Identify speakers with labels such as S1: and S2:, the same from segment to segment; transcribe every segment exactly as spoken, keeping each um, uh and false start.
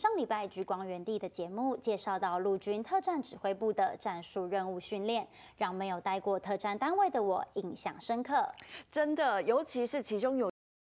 S1: 上礼拜《居光原地》的节目介绍到陆军特战指挥部的战术任务训练，让没有待过特战单位的我印象深刻。
S2: 真的，尤其是其中有。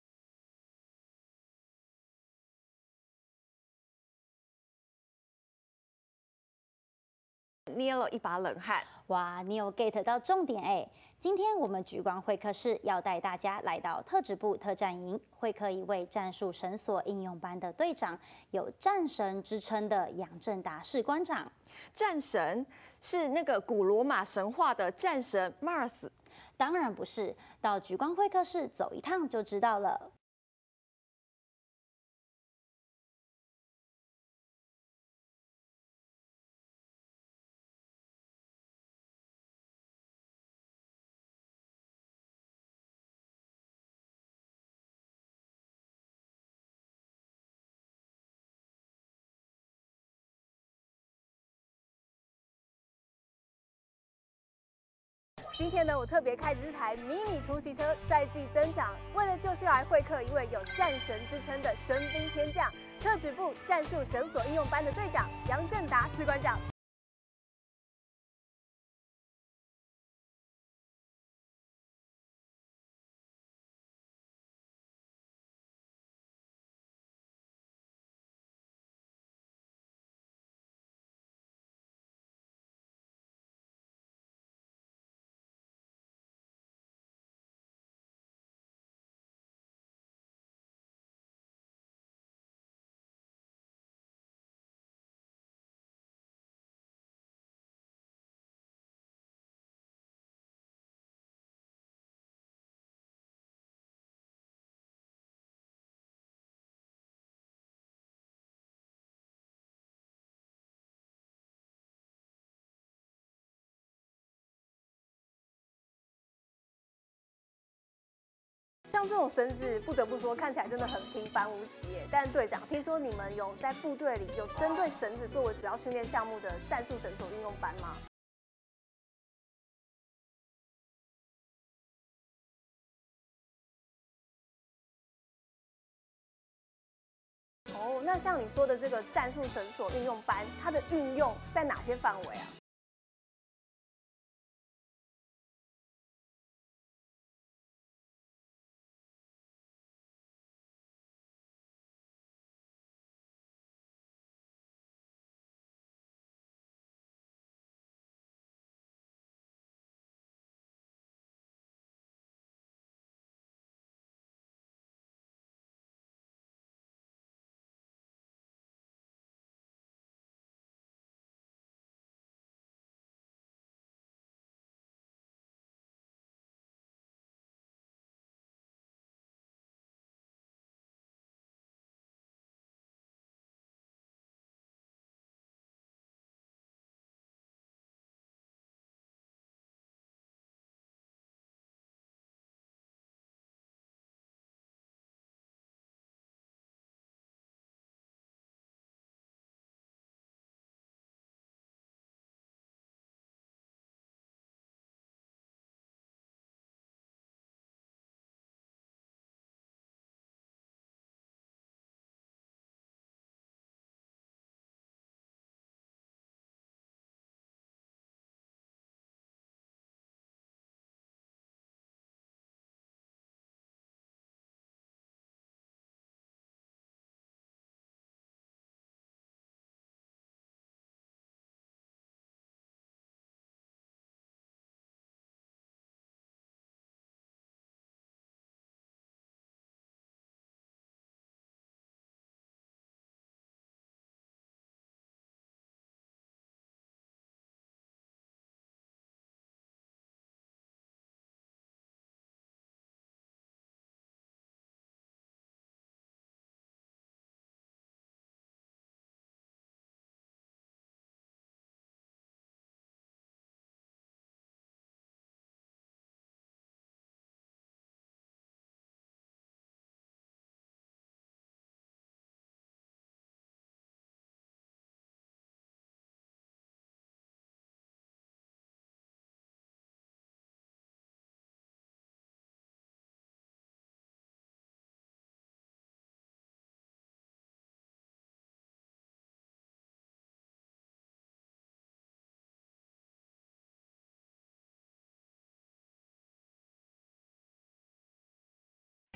S2: 捏了一把冷汗。
S1: 哇，你有 get 到重点哎！今天我们莒光会客室要带大家来到特指部特战营，会客一位战术绳索应用班的队长，有战神之称的杨正达士官长。
S2: 战神是那个古罗马神话的战神 Mars？
S1: 当然不是，到莒光会客室走一趟就知道了。
S3: 今天呢，我特别开着这台迷你突袭车载机登场，为的就是来会客一位有战神之称的神兵天将——特指部战术绳索应用班的队长杨正达士官长。像这种绳子，不得不说看起来真的很平凡无奇耶。但队长，听说你们有在部队里有针对绳子作为主要训练项目的战术绳索运用班吗？哦，那像你说的这个战术绳索运用班，它的运用在哪些范围啊？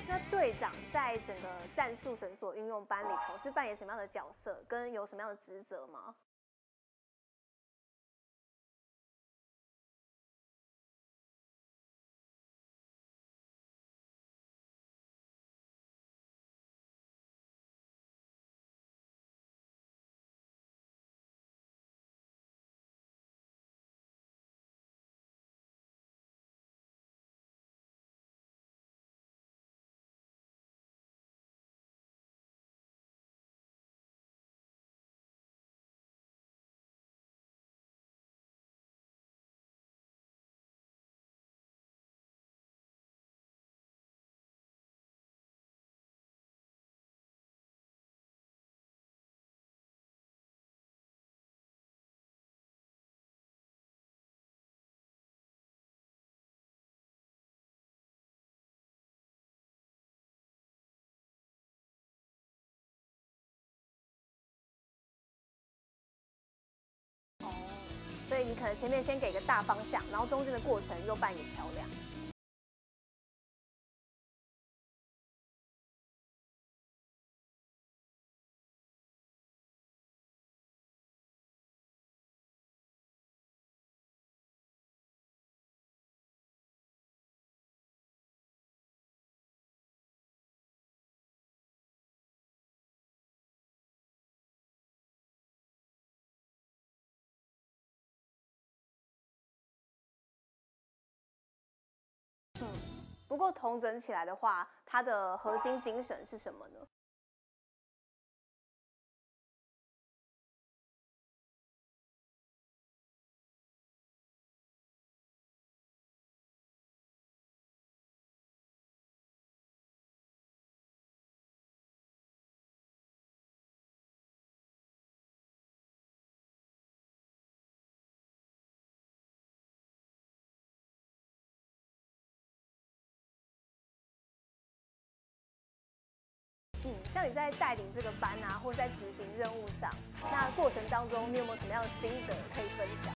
S3: 那队长在整个战术绳索运用班里头是扮演什么样的角色，跟有什么样的职责吗？所以你可能前面先给个大方向，然后中间的过程又扮演桥梁。嗯，不过统整起来的话，它的核心精神是什么呢？嗯，像你在带领这个班啊，或者在执行任务上，那过程当中你有没有什么样的心得可以分享？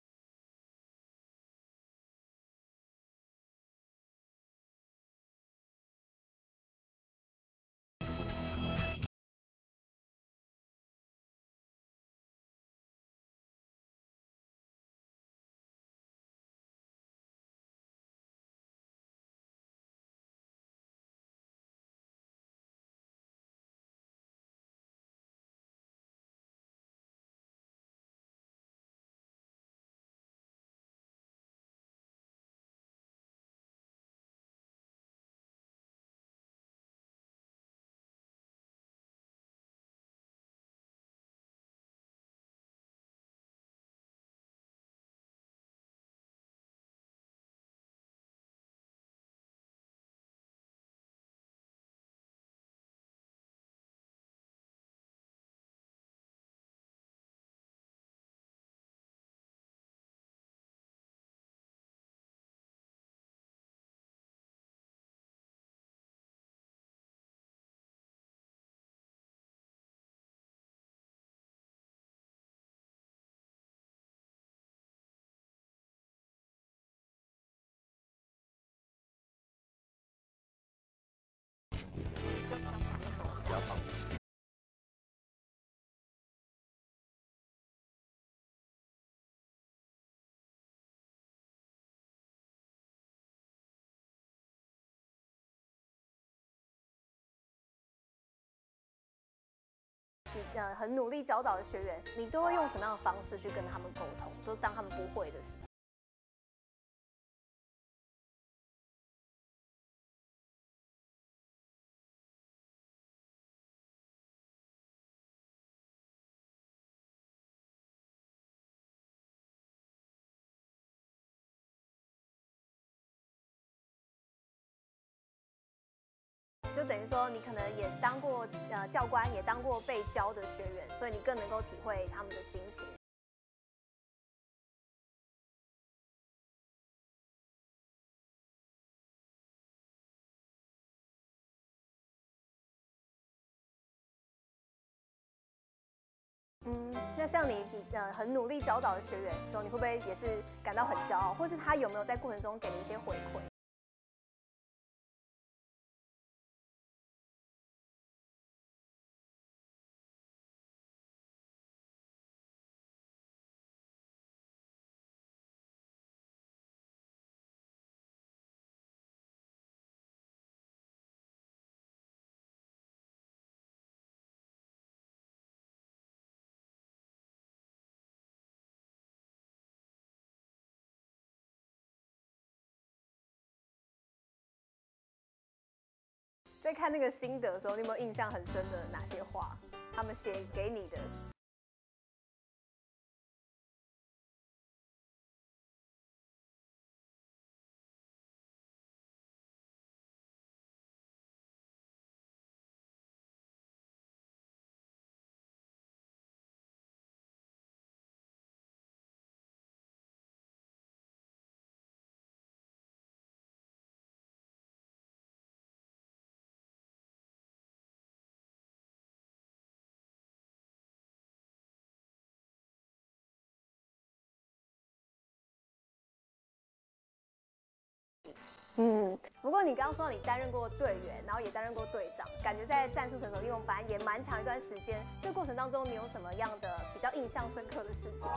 S3: 你呃很努力教导的学员，你都会用什么样的方式去跟他们沟通？就当他们不会的时候。就等于说，你可能也当过呃教官，也当过被教的学员，所以你更能够体会他们的心情。嗯，那像你你呃很努力教导的学员，说你会不会也是感到很骄傲，或是他有没有在过程中给你一些回馈？ 在看那个心得的时候，你有没有印象很深的哪些话？他们写给你的？嗯，不过你刚刚说你担任过队员，然后也担任过队长，感觉在战术神手应用班也蛮长一段时间。这过程当中，你有什么样的比较印象深刻的事情？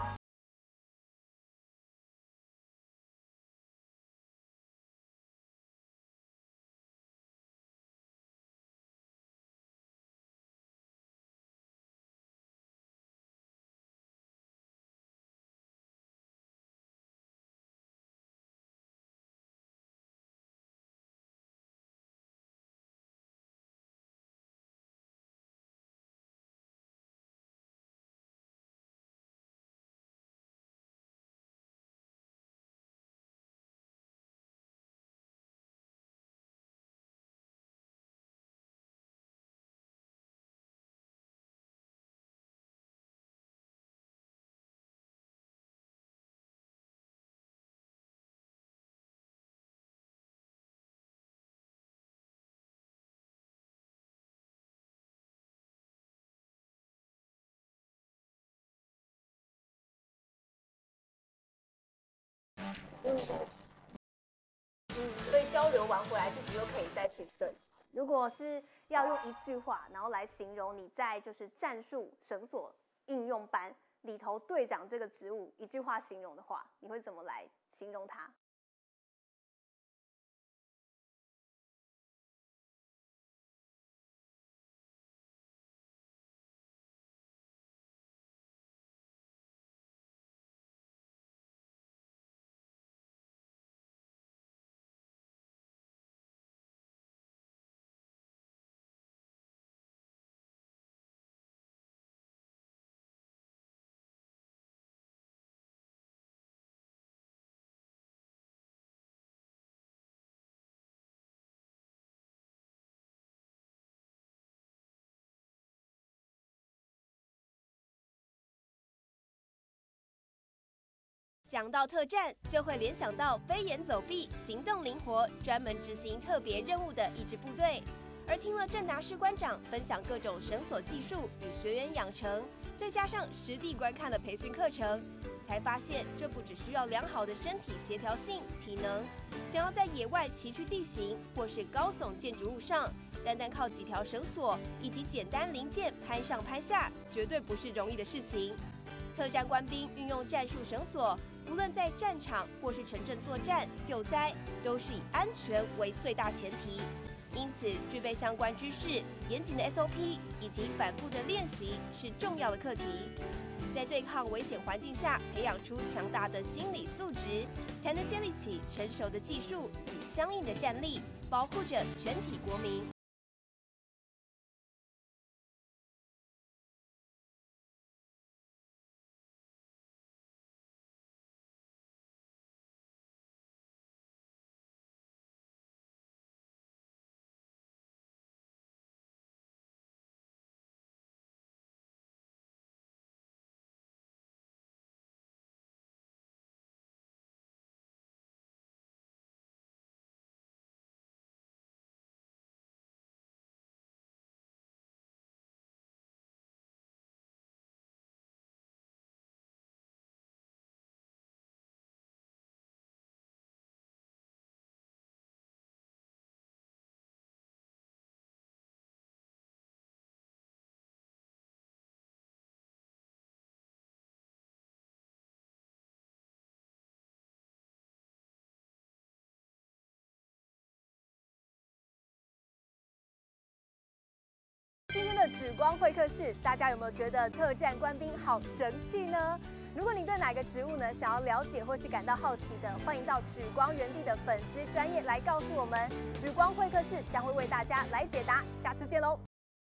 S3: 嗯嗯，所以交流完回来，自己又可以再提升。如果是要用一句话，然后来形容你在就是战术绳索应用班里头队长这个职务，一句话形容的话，你会怎么来形容它？
S4: 讲到特战，就会联想到飞檐走壁、行动灵活、专门执行特别任务的一支部队。而听了郑达士官长分享各种绳索技术与学员养成，再加上实地观看的培训课程，才发现这不只需要良好的身体协调性、体能，想要在野外崎岖地形或是高耸建筑物上，单单靠几条绳索以及简单零件攀上攀下，绝对不是容易的事情。特战官兵运用战术绳索，无论在战场或是城镇作战、救灾，都是以安全为最大前提。因此，具备相关知识、严谨的 S O P 以及反复的练习是重要的课题。在对抗危险环境下，培养出强大的心理素质，才能建立起成熟的技术与相应的战力，保护着全体国民。
S3: 今天的莒光会客室，大家有没有觉得特战官兵好神气呢？ 如果你对哪个植物呢想要了解或是感到好奇的，欢迎到举光园地的粉丝专页来告诉我们。举光会客室将会为大家来解答，下次见喽。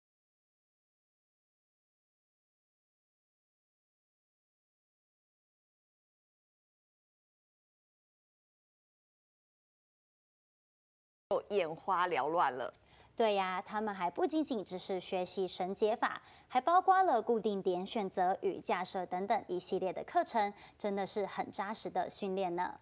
S2: 眼花缭乱了。
S1: 对呀，他们还不仅仅只是学习绳结法，还包括了固定点选择与架设等等一系列的课程，真的是很扎实的训练呢。